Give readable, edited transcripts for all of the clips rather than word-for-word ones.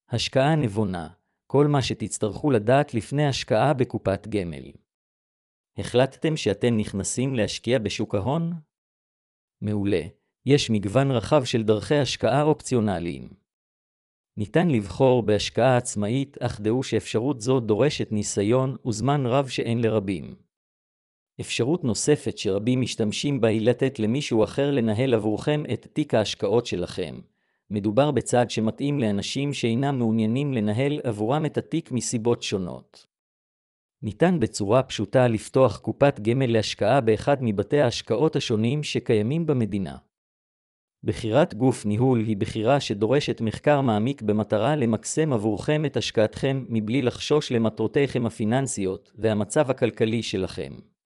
השקעה נבונה, כל מה שתצטרכו לדעת לפני השקעה בקופת גמל. החלטתם שאתם נכנסים להשקיע בשוק ההון? מעולה, יש מגוון רחב של דרכי השקעה אופציונליים. ניתן לבחור בהשקעה עצמאית, אך דעו שאפשרות זו דורשת ניסיון וזמן רב שאין לרבים. אפשרות נוספת שרבים משתמשים בה היא לתת למישהו אחר לנהל עבורכם את תיק ההשקעות שלכם. מדובר בצעד שמתאים לאנשים שאינם מעוניינים לנהל עבורם את התיק מסיבות שונות. ניתן בצורה פשוטה לפתוח קופת גמל להשקעה באחד מבתי ההשקעות השונים שקיימים במדינה. בחירת גוף ניהול היא בחירה שדורשת מחקר מעמיק במטרה למקסם עבורכם את השקעתכם מבלי לחשוש למטרותיכם הפיננסיות והמצב הכלכלי שלכם.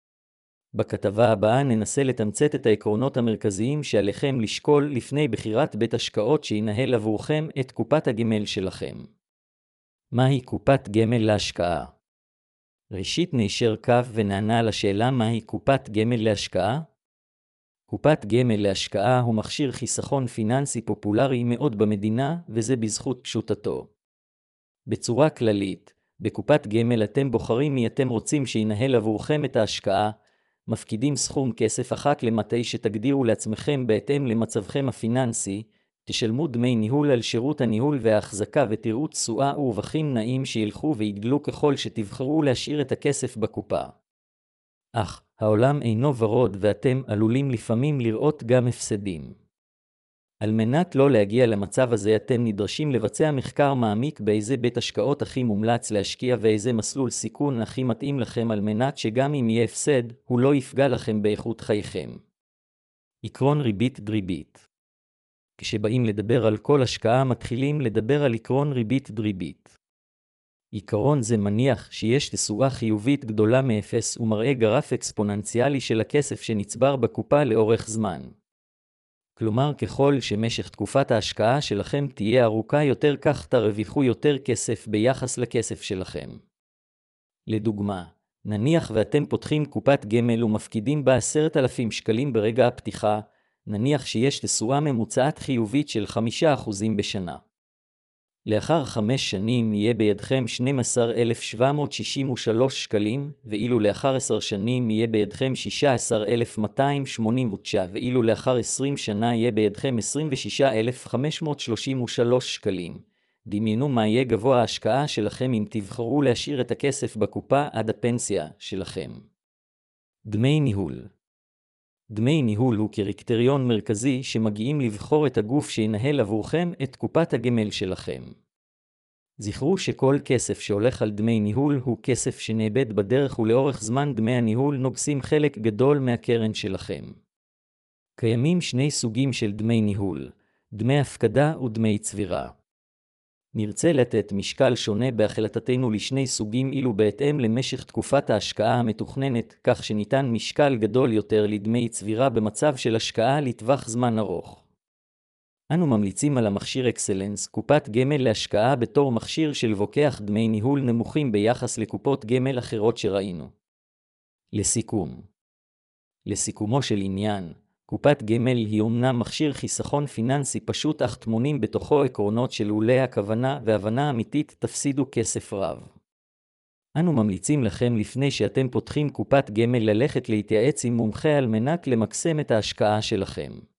בכתבה הבאה ננסה לתמצת את העקרונות המרכזיים שעליכם לשקול לפני בחירת בית השקעות שינהל עבורכם את קופת הגמל שלכם. מהי קופת גמל להשקעה? ראשית ניישר קו ונענה על השאלה מהי קופת גמל להשקעה? קופת גמל להשקעה הוא מכשיר חיסכון פיננסי פופולרי מאוד במדינה, וזה בזכות פשוטתו. בצורה כללית, בקופת גמל אתם בוחרים מי אתם רוצים שינהל עבורכם את ההשקעה, מפקידים סכום כסף אחת למטה שתגדירו לעצמכם בהתאם למצבכם הפיננסי, תשלמו דמי ניהול על שירות הניהול וההחזקה ותראו תשואה ורווחים נעים שילכו ויגדלו ככל שתבחרו להשאיר את הכסף בקופה. אך, העולם אינו ורוד ואתם עלולים לפעמים לראות גם הפסדים. על מנת לא להגיע למצב הזה אתם נדרשים לבצע מחקר מעמיק באיזה בית השקעות הכי מומלץ להשקיע ואיזה מסלול סיכון הכי מתאים לכם על מנת שגם אם יהיה הפסד, הוא לא יפגע לכם באיכות חייכם. עקרון ריבית דריבית. כשבאים לדבר על כל השקעה מתחילים לדבר על עקרון ריבית דריבית. עיקרון זה מניח שיש תשואה חיובית גדולה מאפס ומראה גרף אקספוננציאלי של הכסף שנצבר בקופה לאורך זמן. כלומר, ככל שמשך תקופת ההשקעה שלכם תהיה ארוכה יותר כך תרוויחו יותר כסף ביחס לכסף שלכם. לדוגמה, נניח ואתם פותחים קופת גמל ומפקידים בה 10,000 שקלים ברגע הפתיחה, נניח שיש תשואה ממוצעת חיובית של 5% בשנה. לאחר 5 שנים יהיה בידכם 12,763 שקלים, ואילו לאחר 10 שנים יהיה בידכם 16,289, ואילו לאחר 20 שנה יהיה בידכם 26,533 שקלים. דמיינו מה יהיה גבוה ההשקעה שלכם אם תבחרו להשאיר את הכסף בקופה עד הפנסיה שלכם. דמי ניהול. דמי ניהול הוא קריטריון מרכזי שמגיעים לבחור את הגוף שינהל עבורכם את קופת הגמל שלכם. זכרו שכל כסף שהולך על דמי ניהול הוא כסף שנאבד בדרך ולאורך זמן דמי הניהול נוגסים חלק גדול מהקרן שלכם. קיימים 2 סוגים של דמי ניהול, דמי הפקדה ודמי צבירה. נרצה לתת משקל שונה בהחלטתנו לשני סוגים אילו בהתאם למשך תקופת ההשקעה המתוכננת, כך שניתן משקל גדול יותר לדמי צבירה במצב של השקעה לטווח זמן ארוך. אנו ממליצים על המכשיר אקסלנס, קופת גמל להשקעה בתור מכשיר שלוקח דמי ניהול נמוכים ביחס לקופות גמל אחרות שראינו. לסיכומו של עניין, קופת גמל היא אומנם מכשיר חיסכון פיננסי פשוט אך טמונים בתוכו עקרונות של אולי הכוונה והבנה אמיתית תפסידו כסף רב. אנו ממליצים לכם לפני שאתם פותחים קופת גמל ללכת להתייעץ עם מומחה על מנת למקסם את ההשקעה שלכם.